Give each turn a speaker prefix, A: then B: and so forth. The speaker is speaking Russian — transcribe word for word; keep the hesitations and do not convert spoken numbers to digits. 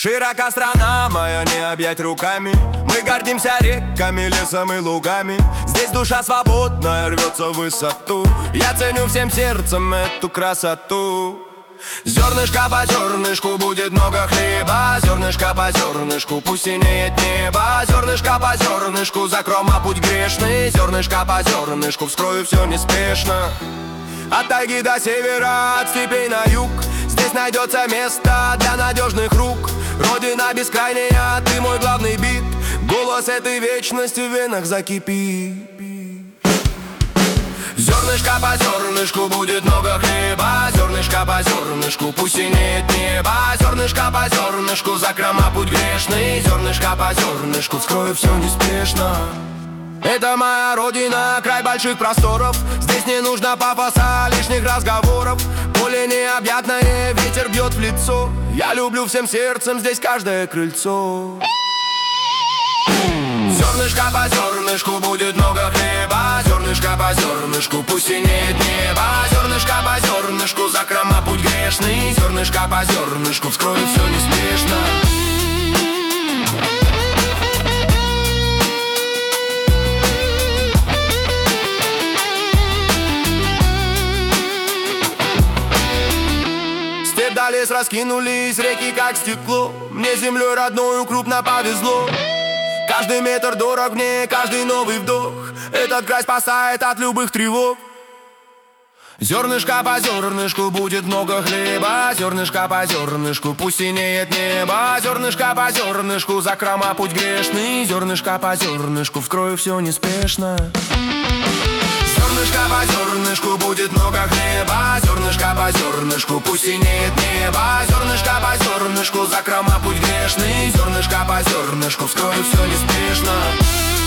A: Широка страна моя, не объять руками. Мы гордимся реками, лесом и лугами. Здесь душа свободная рвется в высоту. Я ценю всем сердцем эту красоту. Зернышко по зернышку будет много хлеба. Зернышко по зернышку пусть синеет небо. Зернышко по зернышку закрома путь грешный. Зернышко по зернышку вскрою все неспешно. От тайги до севера, от степей на юг. Здесь найдется место для надежных рук. Родина бескрайняя, ты мой главный бит. Голос этой вечности в венах закипит. Зернышко по зернышку будет много хлеба. Зернышко по зернышку пусть синеет небо. Зернышко по зернышку закрома путь грешный. Зернышко по зернышку вскрою все неспешно. Это моя родина, край больших просторов. Здесь не нужно пафоса, лишних разговоров. Поле необъятное, ветер бьет в лицо. Я люблю всем сердцем здесь каждое крыльцо. Зернышко по зернышку будет много хлеба. Зернышко по зернышку пусть синеет небо. Зернышко по зернышку закрома путь грешный. Зернышко по зернышку вскрою все неспешно. Да, лес раскинулись, реки как стекло. Мне землей родною крупно повезло. Каждый метр дорог мне, каждый новый вдох. Этот край спасает от любых тревог. Зернышко по зернышку будет много хлеба. Зернышко по зернышку пусть синеет небо. Зернышко по зернышку закрома путь грешный. Зернышко по зернышку вскрою все неспешно. Зернышко по зернышку будет много хлеба. Зернышко по зернышку пусть синеет небо. Зернышко по зернышку закрома путь грешный. Зернышко по зернышку вскрою все неспешно.